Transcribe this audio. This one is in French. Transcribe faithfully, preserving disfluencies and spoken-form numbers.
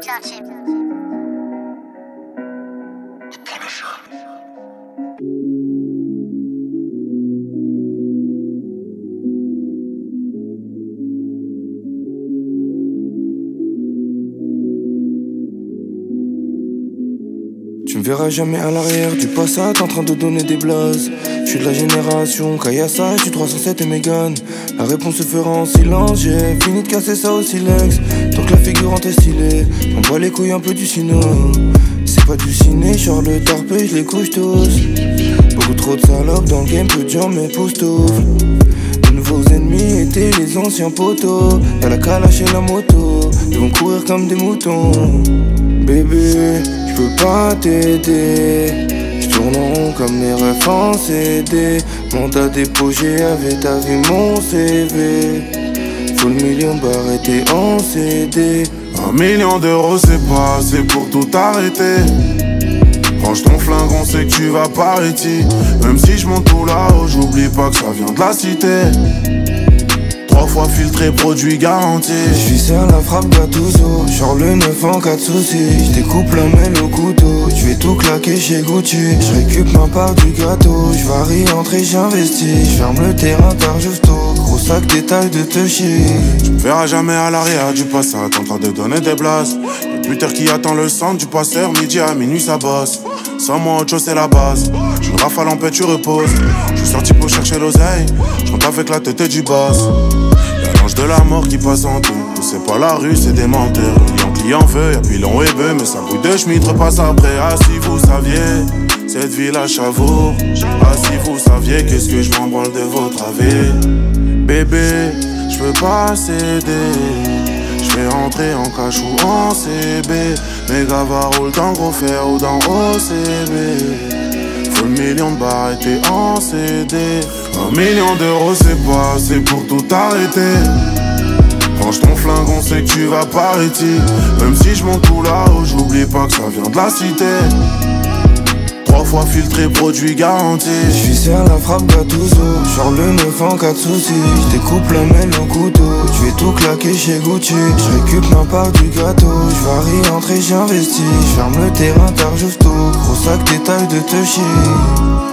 Touch it. Tu me verras jamais à l'arrière du passat en train de donner des blazes. Je suis de la génération Kayasa, je suis trois cent sept et Mégane. La réponse se fera en silence, j'ai fini de casser ça au silex. Donc la figurante est stylée, on voit les couilles un peu du cinéma. C'est pas du ciné, genre le tarpé, je les couche tous. Beaucoup trop de salopes dans le game, peu de gens mais pousse-tout. Les nouveaux ennemis étaient les anciens poteaux. Y'a la calache et la moto, ils vont courir comme des moutons. Bébé, je peux pas t'aider. Je tourne en rond comme les refs en C D. Mandat déposé avec ta vie mon C V. Faut le million de barres et t'es en C D. Un million d'euros c'est pas assez pour tout arrêter. Range ton flingue, on sait que tu vas par ici. Même si je monte tout là-haut, j'oublie pas que ça vient de la cité. Trois fois filtré, produit garanti. J'vis à la frappe Gattuso, genre le neuf en cas de soucis. J'découpe la mêle au couteau, j'vais tout claquer chez Gucci. J'récup ma part du gâteau, j'varie entrer, j'investis. J'ferme le terrain tard justo, gros sac détail de te chier. Tu me verras jamais à l'arrière du passat en train de donner des blases. Le buteur qui attend le centre du passeur, midi à minuit ça bosse. Sans moi autre chose c'est la base. J'une rafale en paix, tu reposes. J'suis sorti pour chercher l'oseille, j'rentre avec la tête du boss. Y'a l'ange de la mort qui passe en tout. C'est pas la rue, c'est des menteurs. Client, client veut, y'a pilon et bœuf. Mais ça bouille de schmitt, repasse après. Ah si vous saviez, cette ville à Chavour. Ah si vous saviez, qu'est-ce que je m'en branle de votre avis. Bébé, j'peux pas céder. J'vais rentrer en cash ou en C B. Mes gars va roule dans gros fer ou dans O C B. Faut le million de barres et t'es en C D. Un million d'euros c'est pas assez pour tout arrêter. Range ton flingue, on sait que tu vas par ici. Même si je monte tout là-haut, j'oublie pas que ça vient de la cité. Trois fois filtré, produit garanti. J'vis à la frappe Gattuso, genre le neuf en cas de soucis. J'découpe la mêle au couteau, j'vais tout claquer chez Gucci. J'récup ma part du gâteau, j'varie entrer, j'investis. J'ferme le terrain tard justo, gros sac détail de te chier.